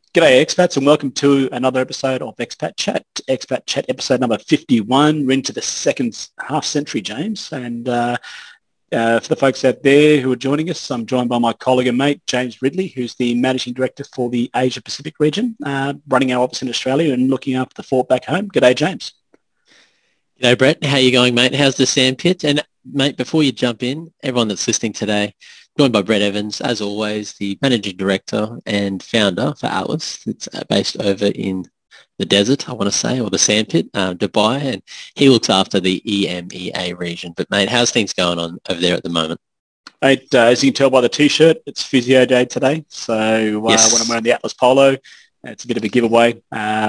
G'day expats and welcome to another episode of Expat Chat. Expat Chat episode number 51. We're into the second half century, James. And for the folks out there who are joining us, I'm joined by my colleague and mate, James Ridley, who's the Managing Director for the Asia Pacific region, running our office in Australia and looking after the fort back home. G'day, James. G'day, Brett. How you going, mate? How's the sandpit? And, mate, before you jump in, everyone that's listening today, joined by Brett Evans, as always, the Managing Director and Founder for Atlas. It's based over in the desert, I want to say, or the sandpit, Dubai, and he looks after the EMEA region. But, mate, how's things going on over there at the moment? Mate, as you can tell by the T-shirt, it's Physio Day today. So Yes. when I'm wearing the Atlas Polo, it's a bit of a giveaway.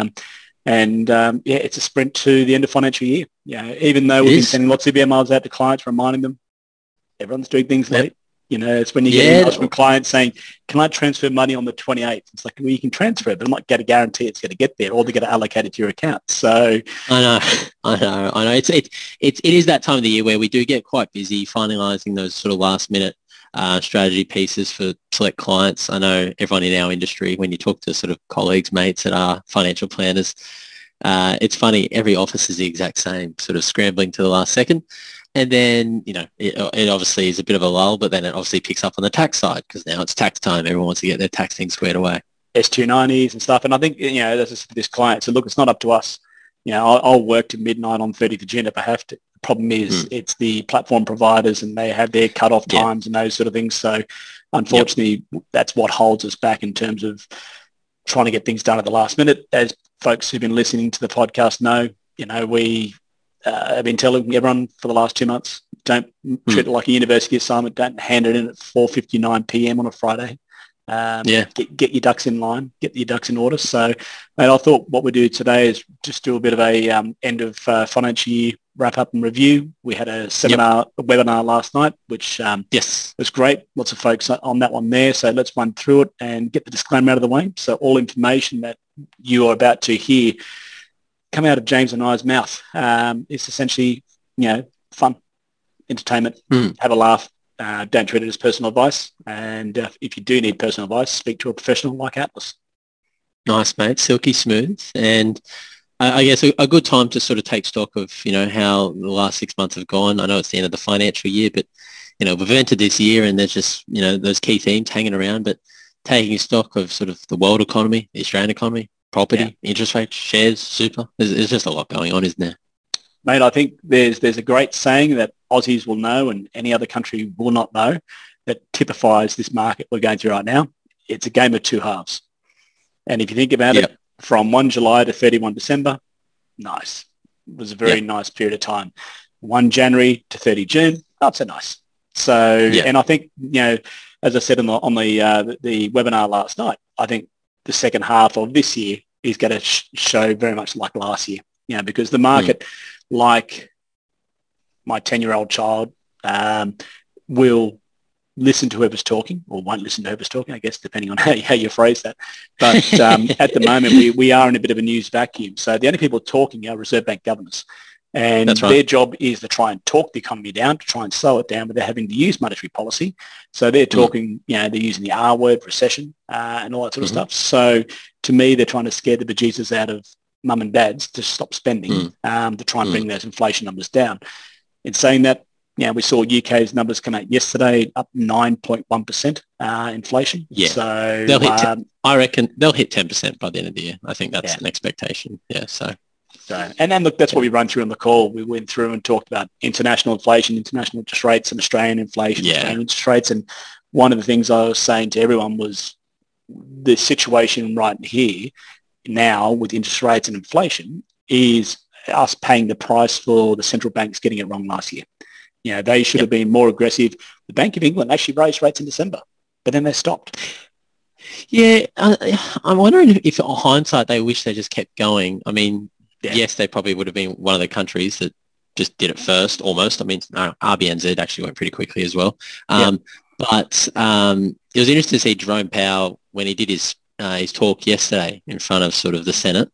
It's a sprint to the end of financial year. Yeah, even though we've been sending lots of emails out to clients, reminding them everyone's doing things late. You know, it's when you get emails from clients saying, can I transfer money on the 28th? It's like, well, you can transfer it, but I'm not going to guarantee it's going to get there or they're going to allocate it to your account. So I know. It is that time of the year where we do get quite busy finalising those sort of last minute strategy pieces for select clients. I know everyone in our industry, when you talk to sort of colleagues, mates that are financial planners, it's funny, every office is the exact same, sort of scrambling to the last second. And then, you know, it obviously is a bit of a lull, but then it obviously picks up on the tax side because now it's tax time. Everyone wants to get their tax thing squared away. S290s and stuff. And I think, you know, this client said, look, it's not up to us. You know, I'll work to midnight on 30th of June if I have to. The problem is it's the platform providers and they have their cut-off times and those sort of things. So unfortunately, that's what holds us back in terms of trying to get things done at the last minute. As folks who've been listening to the podcast know, you know, I've been telling everyone for the last 2 months, don't treat it like a university assignment. Don't hand it in at 4:59 p.m. on a Friday. Get your ducks in line, get your ducks in order. So, mate, I thought what we do today is just do a bit of a end of financial year wrap up and review. We had a webinar last night, which was great. Lots of folks on that one there. So let's run through it and get the disclaimer out of the way. So all information that you are about to hear come out of James and I's mouth. It's essentially, you know, fun, entertainment, have a laugh. Don't treat it as personal advice. And if you do need personal advice, speak to a professional like Atlas. Nice, mate. Silky smooth. And I guess a good time to sort of take stock of, you know, how the last 6 months have gone. I know it's the end of the financial year, but, you know, we've entered this year and there's just, you know, those key themes hanging around, but taking stock of sort of the world economy, the Australian economy, property, interest rates, shares, super. There's just a lot going on, isn't there? Mate, I think there's a great saying that Aussies will know and any other country will not know that typifies this market we're going through right now. It's a game of two halves. And if you think about it, from 1 July to 31 December, nice. It was a very nice period of time. 1 January to 30 June, not so nice. So, and I think, you know, as I said on the webinar last night, I think the second half of this year is going to show very much like last year, you know, because the market, like my 10-year-old child, will listen to whoever's talking or won't listen to whoever's talking, I guess, depending on how you phrase that. But at the moment, we are in a bit of a news vacuum. So the only people talking are Reserve Bank governors. And their job is to try and talk the economy down, to try and slow it down without having to use monetary policy. So they're talking, you know, they're using the R word, recession, and all that sort of stuff. So to me, they're trying to scare the bejesus out of mum and dads to stop spending, to try and bring those inflation numbers down. In saying that, you know, we saw UK's numbers come out yesterday, up 9.1% inflation. Yeah, so they'll hit. I reckon they'll hit 10% by the end of the year. I think that's an expectation. Yeah, so. And then look, that's what we run through on the call. We went through and talked about international inflation, international interest rates, and Australian inflation, Australian interest rates. And one of the things I was saying to everyone was the situation right here now with interest rates and inflation is us paying the price for the central banks getting it wrong last year. You know, they should have been more aggressive. The Bank of England actually raised rates in December, but then they stopped. Yeah, I'm wondering if in hindsight they wish they just kept going. I mean, yes, they probably would have been one of the countries that just did it first, almost. I mean, no, RBNZ actually went pretty quickly as well. But it was interesting to see Jerome Powell when he did his talk yesterday in front of sort of the Senate.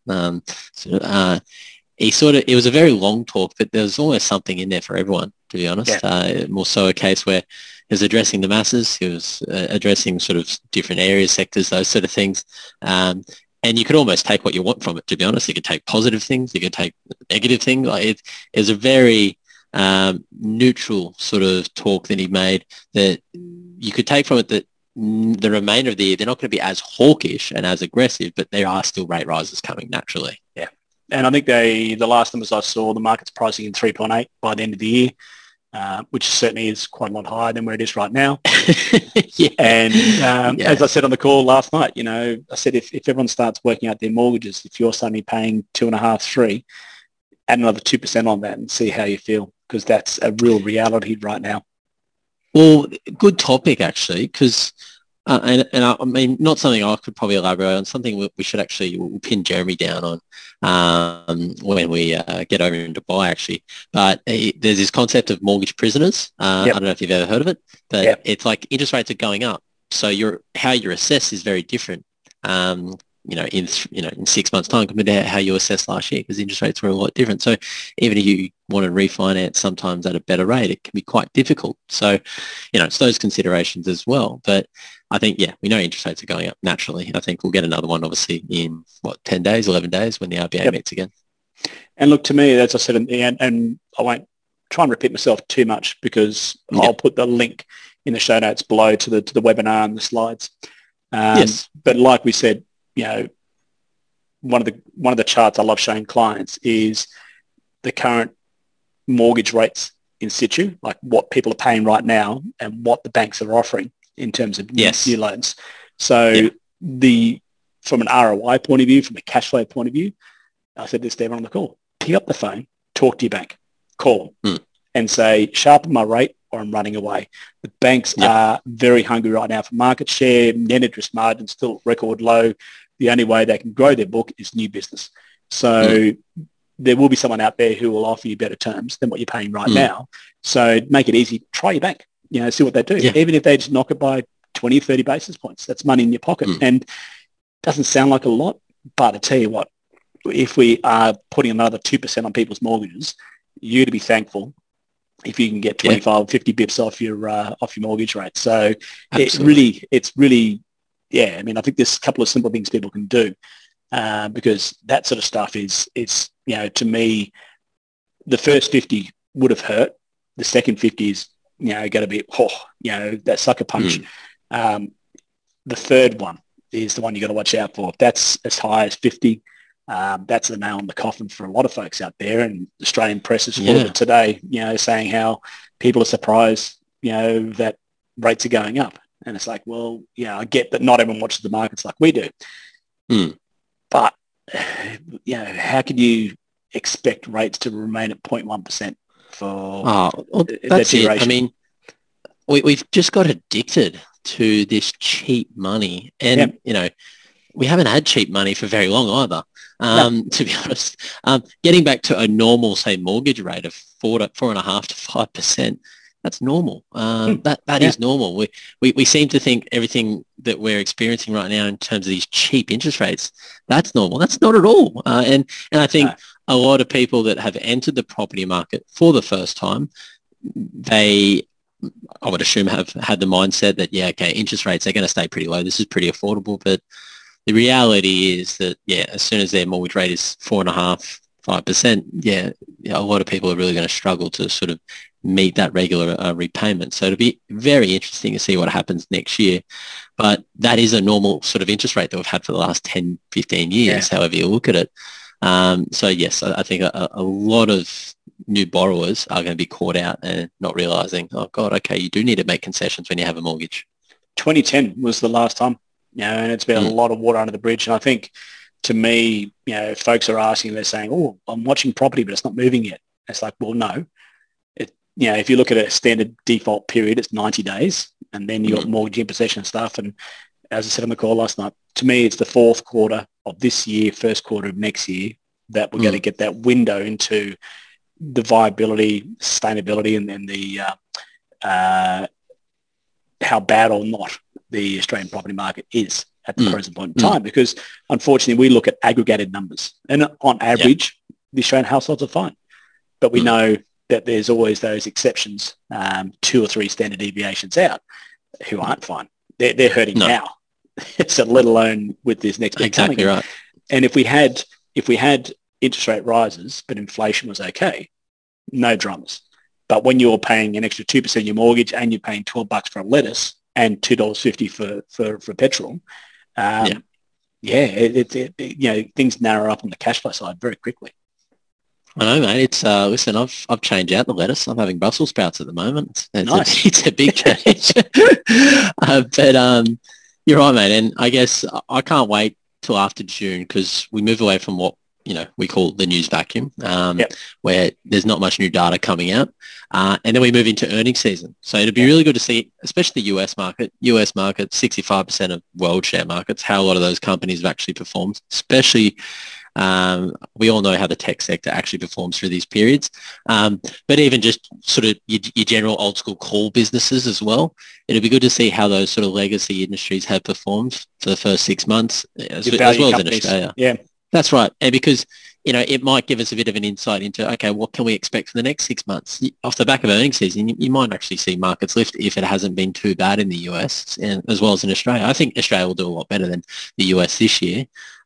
It was a very long talk, but there was almost something in there for everyone, to be honest. More so a case where, was addressing the masses. He was addressing sort of different areas, sectors, those sort of things. And you could almost take what you want from it, to be honest. You could take positive things. You could take negative things. Like it was a very neutral sort of talk that he made that you could take from it that the remainder of the year, they're not going to be as hawkish and as aggressive, but there are still rate rises coming naturally. Yeah. And I think the last numbers I saw, the market's pricing in 3.8 by the end of the year, which certainly is quite a lot higher than where it is right now. Yeah. And as I said on the call last night, I said if everyone starts working out their mortgages, if you're suddenly paying 2.5, 3, add another 2% on that and see how you feel, because that's a real reality right now. Well, good topic actually, because and I mean, not something I could probably elaborate on. Something we should actually pin Jeremy down on when we get over in Dubai, actually. But there's this concept of mortgage prisoners. I don't know if you've ever heard of it, but it's like interest rates are going up, so how you're assessed is very different. In 6 months' time compared to how you assessed last year, because interest rates were a lot different. So even if you want to refinance sometimes at a better rate, it can be quite difficult. So, it's those considerations as well. But I think, we know interest rates are going up naturally. I think we'll get another one, obviously, in 10 days, 11 days when the RBA meets again. And look, to me, as I said in the end, and I won't try and repeat myself too much because I'll put the link in the show notes below to the webinar and the slides. Yes. But like we said, one of the charts I love showing clients is the current mortgage rates in situ, like what people are paying right now and what the banks are offering in terms of new loans. So from an ROI point of view, from a cash flow point of view, I said this to everyone on the call, pick up the phone, talk to your bank, call them and say, sharpen my rate or I'm running away. The banks are very hungry right now for market share, net interest margin still record low. The only way they can grow their book is new business. So there will be someone out there who will offer you better terms than what you're paying right now. So make it easy. Try your bank, see what they do. Yeah. Even if they just knock it by 20, 30 basis points, that's money in your pocket. And it doesn't sound like a lot, but I tell you what, if we are putting another 2% on people's mortgages, you're to be thankful if you can get 25, 50 bips off your mortgage rate. So it's really, I mean, I think there's a couple of simple things people can do because that sort of stuff is to me, the first 50 would have hurt. The second 50 is, going to be, that sucker punch. The third one is the one you got to watch out for. If that's as high as 50, that's the nail in the coffin for a lot of folks out there. And the Australian press is full of it today, saying how people are surprised, that rates are going up. And it's like, well, I get that not everyone watches the markets like we do. But, how can you expect rates to remain at 0.1% for that's it. I mean, we've just got addicted to this cheap money. And, we haven't had cheap money for very long either, to be honest. Getting back to a normal, say, mortgage rate of 4.5 to 5%, that's normal. That is normal. We seem to think everything that we're experiencing right now in terms of these cheap interest rates, that's normal. That's not at all. And I think a lot of people that have entered the property market for the first time, I would assume, have had the mindset that, interest rates are going to stay pretty low. This is pretty affordable. But the reality is that, as soon as their mortgage rate is 4.5, 5%, a lot of people are really going to struggle to sort of meet that regular repayment. So it'll be very interesting to see what happens next year. But that is a normal sort of interest rate that we've had for the last 10, 15 years, however you look at it. So yes, I think a lot of new borrowers are going to be caught out and not realizing, oh God, okay, you do need to make concessions when you have a mortgage. 2010 was the last time, and it's been a lot of water under the bridge. And I think, to me, folks are asking, they're saying, oh, I'm watching property, but it's not moving yet. It's like, well, no. If you look at a standard default period, it's 90 days, and then you got mortgage in possession stuff. And as I said on the call last night, to me, it's the fourth quarter of this year, first quarter of next year, that we're going to get that window into the viability, sustainability, and then the how bad or not the Australian property market is at the present point in time. Because unfortunately, we look at aggregated numbers, and on average, the Australian households are fine. But we know that there's always those exceptions, 2 or 3 standard deviations out, who aren't fine. They're hurting now. So let alone with this next big exactly coming. Right. And if we had interest rate rises, but inflation was okay, no dramas. But when you're paying an extra 2% of your mortgage and you're paying $12 for a lettuce and $2.50 for petrol, things narrow up on the cash flow side very quickly. I know, mate. It's listen. I've changed out the lettuce. I'm having Brussels sprouts at the moment. Nice. It's a big change. But you're right, mate. And I guess I can't wait till after June because we move away from what we call the news vacuum, where there's not much new data coming out, and then we move into earnings season. So it'd be really good to see, especially the US market. US market, 65% of world share markets, how a lot of those companies have actually performed, especially. We all know how the tech sector actually performs through these periods, but even just sort of your general old school core businesses as well. It'd be good to see how those sort of legacy industries have performed for the first 6 months, as well as in Australia. Yeah, that's right. And because, it might give us a bit of an insight into, okay, what can we expect for the next 6 months? Off the back of earnings season, you might actually see markets lift if it hasn't been too bad in the US and as well as in Australia. I think Australia will do a lot better than the US this year.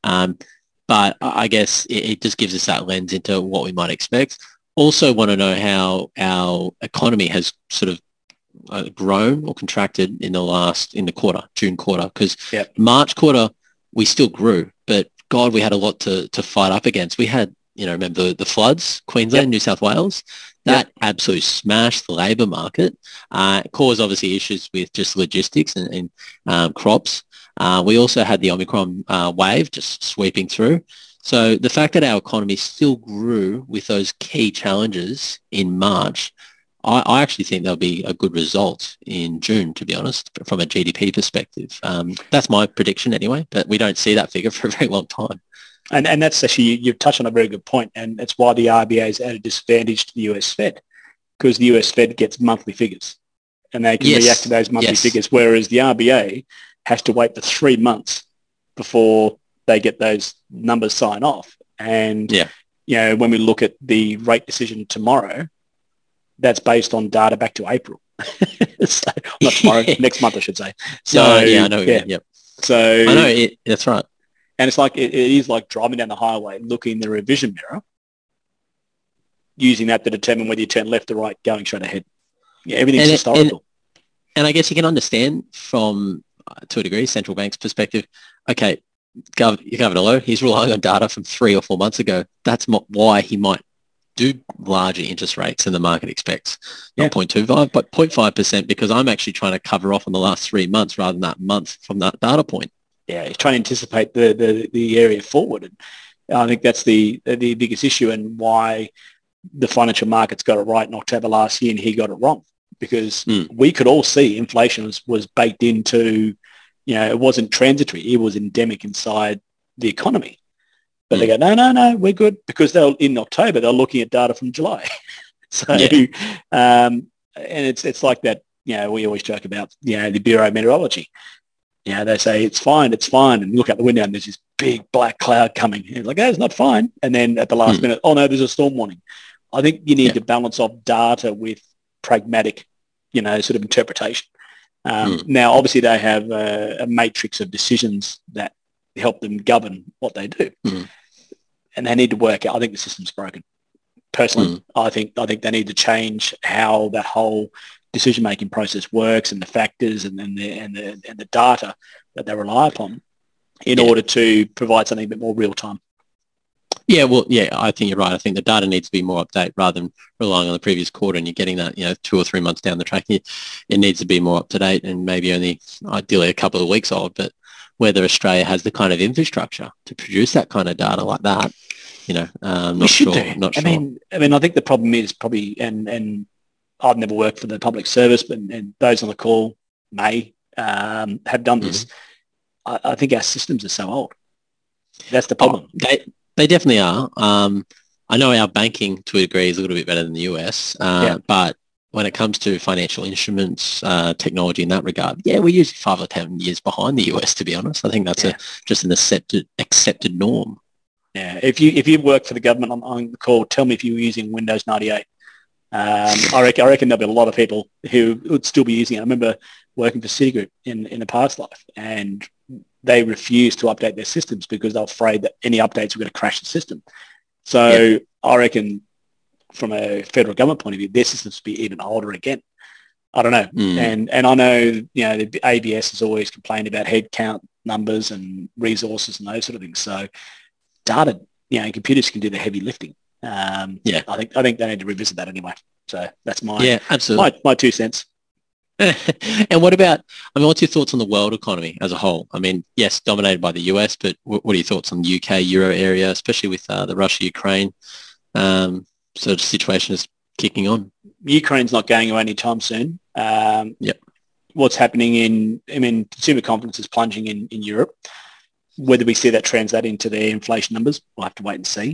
But I guess it just gives us that lens into what we might expect. Also want to know how our economy has sort of grown or contracted in the quarter, June quarter, because March quarter, we still grew, but God, we had a lot to fight up against. We had, remember the floods, Queensland, New South Wales, that absolutely smashed the labour market, caused obviously issues with just logistics and crops. We also had the Omicron wave just sweeping through. So the fact that our economy still grew with those key challenges in March, I actually think there'll be a good result in June, to be honest, from a GDP perspective. That's my prediction anyway, but we don't see that figure for a very long time. And that's actually, you've touched on a very good point, and that's why the RBA is at a disadvantage to the US Fed, because the US Fed gets monthly figures, and they can react to those monthly figures, whereas the RBA has to wait for 3 months before they get those numbers signed off. And, when we look at the rate decision tomorrow, that's based on data back to April. So, not tomorrow, next month, I should say. So, I know. Yep. So I know that's right. And it's like, it is like driving down the highway, looking in the revision mirror, using that to determine whether you turn left or right, going straight ahead. Yeah, everything's historical. And I guess you can understand from, to a degree, central bank's perspective, okay, Governor Lowe, he's relying on data from 3 or 4 months ago. That's why he might do larger interest rates than the market expects. Not 0.25, but 0.5%, because I'm actually trying to cover off on the last 3 months rather than that month from that data point. Yeah, he's trying to anticipate the area forward. And I think that's the biggest issue, and why the financial markets got it right in October last year and he got it wrong. Because we could all see inflation was baked into, it wasn't transitory. It was endemic inside the economy. But they go, no, we're good, because in October, they're looking at data from July. So, and it's like that, we always joke about, the Bureau of Meteorology. They say, it's fine. And you look out the window and there's this big black cloud coming. And you're like, it's not fine. And then at the last minute, oh no, there's a storm warning. I think you need to balance off data with pragmatic, sort of interpretation. Now, obviously, they have a matrix of decisions that help them govern what they do. And they need to work out. I think the system's broken. Personally, I think they need to change how that whole decision-making process works, and the factors and the data that they rely upon in order to provide something a bit more real-time. Yeah, well, I think you're right. I think the data needs to be more up-to-date rather than relying on the previous quarter, and you're getting that, 2 or 3 months down the track. It needs to be more up-to-date and maybe only ideally a couple of weeks old, but whether Australia has the kind of infrastructure to produce that kind of data like that, not sure. Not sure. I mean, I think the problem is probably, and I've never worked for the public service, but and those on the call may have done this. I think our systems are so old. That's the problem. They definitely are. I know our banking, to a degree, is a little bit better than the US, but when it comes to financial instruments, technology in that regard, we're usually 5 or 10 years behind the US, to be honest. I think that's just an accepted norm. Yeah. If you work for the government on the call, tell me if you were using Windows 98. I reckon there'll be a lot of people who would still be using it. I remember working for Citigroup in a past life, and they refused to update their systems because they were afraid that any updates were going to crash the system. So I reckon from a federal government point of view, their systems will be even older again. I don't know. And I know, the ABS has always complained about headcount numbers and resources and those sort of things. So data, computers can do the heavy lifting. I think they need to revisit that anyway. So that's absolutely. my 2 cents. And what about, what's your thoughts on the world economy as a whole? Yes, dominated by the US, but what are your thoughts on the UK, Euro area, especially with the Russia-Ukraine sort of situation is kicking on? Ukraine's not going away anytime soon. What's happening consumer confidence is plunging in Europe. Whether we see that translate into their inflation numbers, we'll have to wait and see.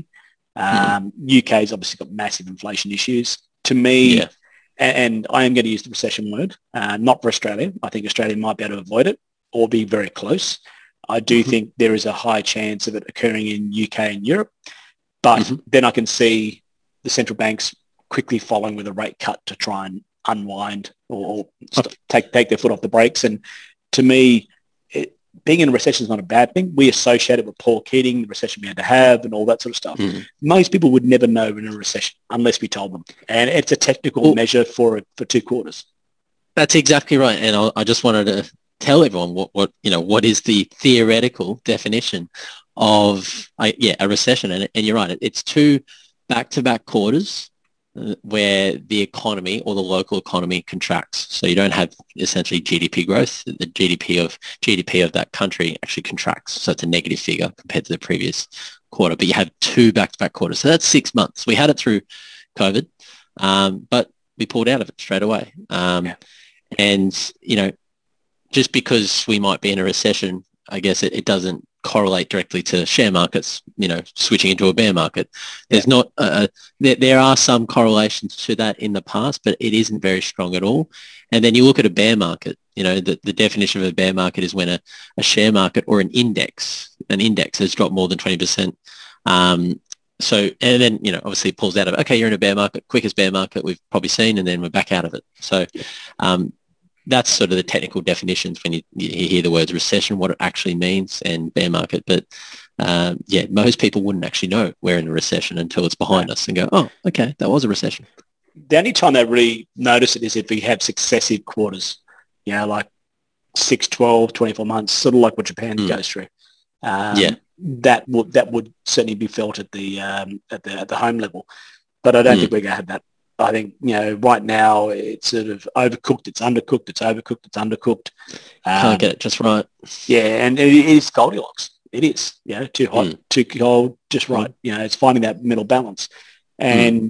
UK's obviously got massive inflation issues. To me, and I am going to use the recession word, not for Australia. I think Australia might be able to avoid it or be very close. I do think there is a high chance of it occurring in UK and Europe. But then I can see the central banks quickly following with a rate cut to try and unwind or take their foot off the brakes. And to me, being in a recession is not a bad thing. We associate it with Paul Keating, the recession we had to have and all that sort of stuff. Most people would never know we're in a recession unless we told them. And it's a technical measure for 2 quarters. That's exactly right. And I just wanted to tell everyone what is the theoretical definition of a recession. And you're right. It's 2 back-to-back quarters where the economy or the local economy contracts. So you don't have essentially GDP growth. The GDP of that country actually contracts. So it's a negative figure compared to the previous quarter, but you have 2 back-to-back quarters. So that's 6 months. We had it through COVID, but we pulled out of it straight away. And, just because we might be in a recession, I guess it doesn't correlate directly to share markets, switching into a bear market. There's not, there are some correlations to that in the past, but it isn't very strong at all. And then you look at a bear market, the definition of a bear market is when a share market or an index has dropped more than 20%. So, and then, obviously it pulls out of it. Okay, you're in a bear market, quickest bear market we've probably seen, and then we're back out of it. So that's sort of the technical definitions when you hear the words recession, what it actually means, and bear market. But most people wouldn't actually know we're in a recession until it's behind us and go, oh, okay, that was a recession. The only time they really notice it is if we have successive quarters, like 6, 12, 24 months, sort of like what Japan goes through. That would certainly be felt at the home level. But I don't think we're going to have that. I think, right now it's sort of overcooked, it's undercooked, it's overcooked, it's undercooked. Can't get it just right. Yeah, and it is Goldilocks. It is, too hot, too cold, just right. It's finding that middle balance. And,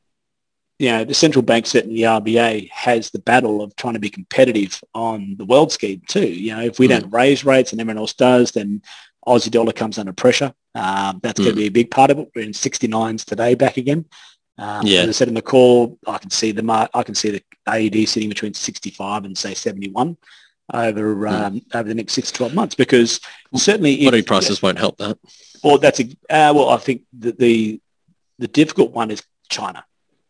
the central bank, certainly the RBA, has the battle of trying to be competitive on the world scheme too. If we don't raise rates and everyone else does, then Aussie dollar comes under pressure. That's going to be a big part of it. We're in 69s today, back again. As I said in the call, I can see the AED sitting between 65 and say 71 over the next 6 to 12 months, because certainly commodity prices won't help that. Well, I think the difficult one is China.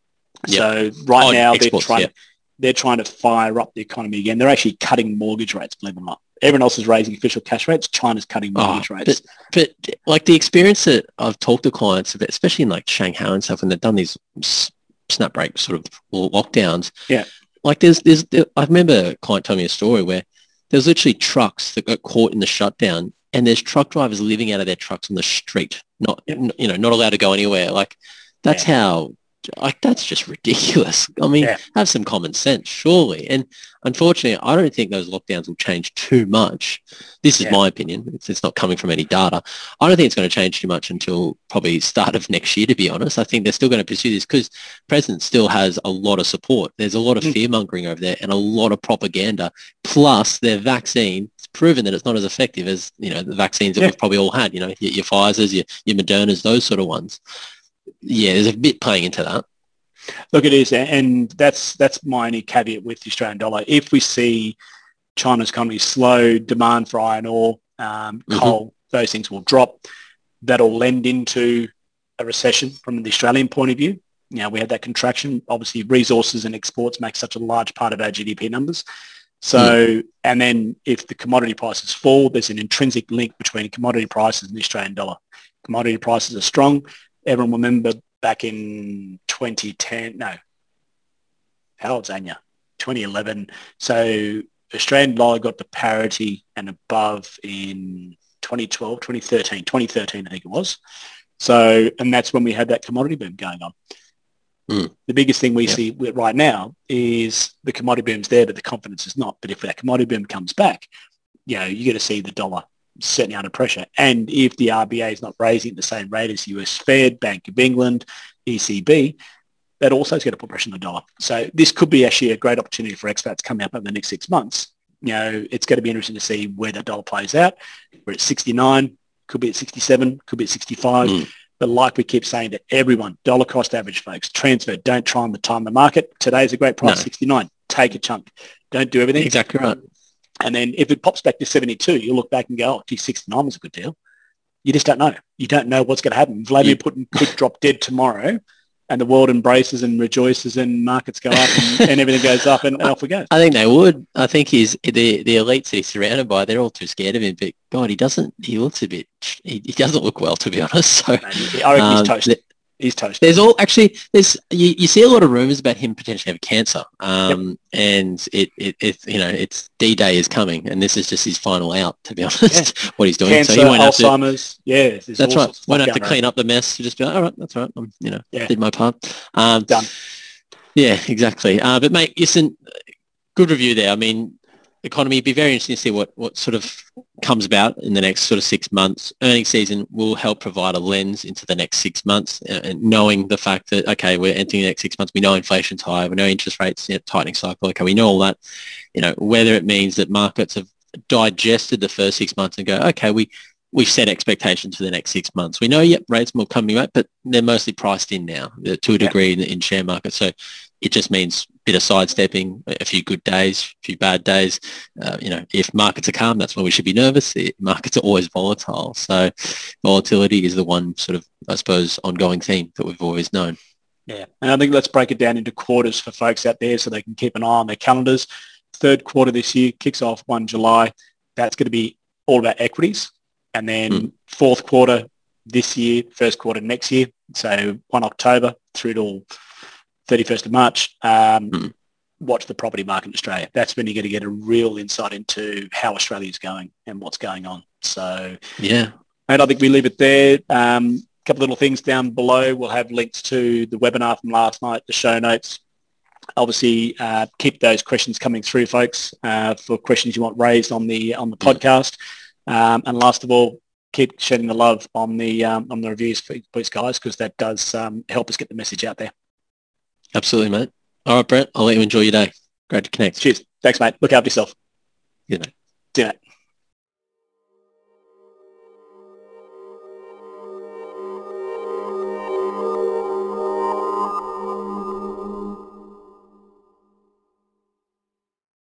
So now exports, they're trying to fire up the economy again. They're actually cutting mortgage rates, believe it or not. Everyone else is raising official cash rates. China's cutting mortgage rates. But like the experience that I've talked to clients about, especially in like Shanghai and stuff, when they've done these snap break sort of lockdowns. Yeah. Like I remember a client told me a story where there's literally trucks that got caught in the shutdown, and there's truck drivers living out of their trucks on the street, not allowed to go anywhere. Like that's that's just ridiculous. I mean, have some common sense, surely. And unfortunately, I don't think those lockdowns will change too much. This is my opinion. It's not coming from any data. I don't think it's going to change too much until probably start of next year, to be honest. I think they're still going to pursue this because the president still has a lot of support. There's a lot of fear-mongering over there and a lot of propaganda. Plus, their vaccine, it's proven that it's not as effective as, the vaccines that we've probably all had, your Pfizer's, your Moderna's, those sort of ones. Yeah, there's a bit playing into that. Look, it is, and that's my only caveat with the Australian dollar. If we see China's economy slow, demand for iron ore, coal, those things will drop. That'll lend into a recession from the Australian point of view. we had that contraction. Obviously, resources and exports make such a large part of our GDP numbers. So, and then if the commodity prices fall, there's an intrinsic link between commodity prices and the Australian dollar. Commodity prices are strong. Everyone remember back in 2010, no, how old's Anya? 2011. So Australian dollar got to parity and above in 2012, 2013, I think it was. So, and that's when we had that commodity boom going on. The biggest thing we see right now is the commodity boom's there, but the confidence is not. But if that commodity boom comes back, you're going to see the dollar certainly under pressure. And if the RBA is not raising at the same rate as US Fed, Bank of England, ECB, that also is going to put pressure on the dollar. So this could be actually a great opportunity for expats coming up over the next 6 months. It's going to be interesting to see where that dollar plays out. We're at 69, could be at 67, could be at 65. But like we keep saying to everyone, dollar cost average, folks, transfer. Don't try and time the market. Today's a great price, 69. Take a chunk. Don't do everything. Exactly right. And then if it pops back to 72, you'll look back and go, oh, gee, 69 was a good deal. You just don't know. You don't know what's going to happen. Vladimir Putin could drop dead tomorrow and the world embraces and rejoices and markets go up and everything goes up and off we go. I think they would. I think the elites that he's surrounded by, they're all too scared of him. But God, he looks a bit, he doesn't look well, to be honest. So I reckon he's toasted. He's toasted. You see a lot of rumours about him potentially having cancer, and it's D-Day is coming, and this is just his final out, to be honest. What he's doing, cancer, so he won't Alzheimer's, that's right. Won't have to clean up the mess. Just be like, all right, that's all right. Did my part. Done. Yeah, exactly. But mate, listen, good review there. I mean, economy, it'd be very interesting to see what sort of comes about in the next sort of 6 months. Earnings season will help provide a lens into the next 6 months, and knowing the fact that, okay, we're entering the next 6 months, we know inflation's high, we know interest rates, tightening cycle, okay, we know all that, whether it means that markets have digested the first 6 months and go, okay, we've set expectations for the next 6 months. We know, rates will coming up, but they're mostly priced in now to a degree in share markets. So it just means a bit of sidestepping, a few good days, a few bad days. If markets are calm, that's when we should be nervous. The markets are always volatile. So volatility is the one sort of, I suppose, ongoing theme that we've always known. Yeah. And I think let's break it down into quarters for folks out there so they can keep an eye on their calendars. Third quarter this year kicks off 1 July. That's going to be all about equities. And then fourth quarter this year, first quarter next year. So 1 October through to 31st of March, watch the property market in Australia. That's when you're going to get a real insight into how Australia is going and what's going on. So, yeah. And I think we leave it there. A couple of little things down below. We'll have links to the webinar from last night, the show notes. Obviously, keep those questions coming through, folks, for questions you want raised on the podcast. And last of all, keep shedding the love on the reviews for these guys, because that does help us get the message out there. Absolutely, mate. All right, Brett, I'll let you enjoy your day. Great to connect. Cheers. Thanks, mate. Look after yourself. Good, mate. See you, mate.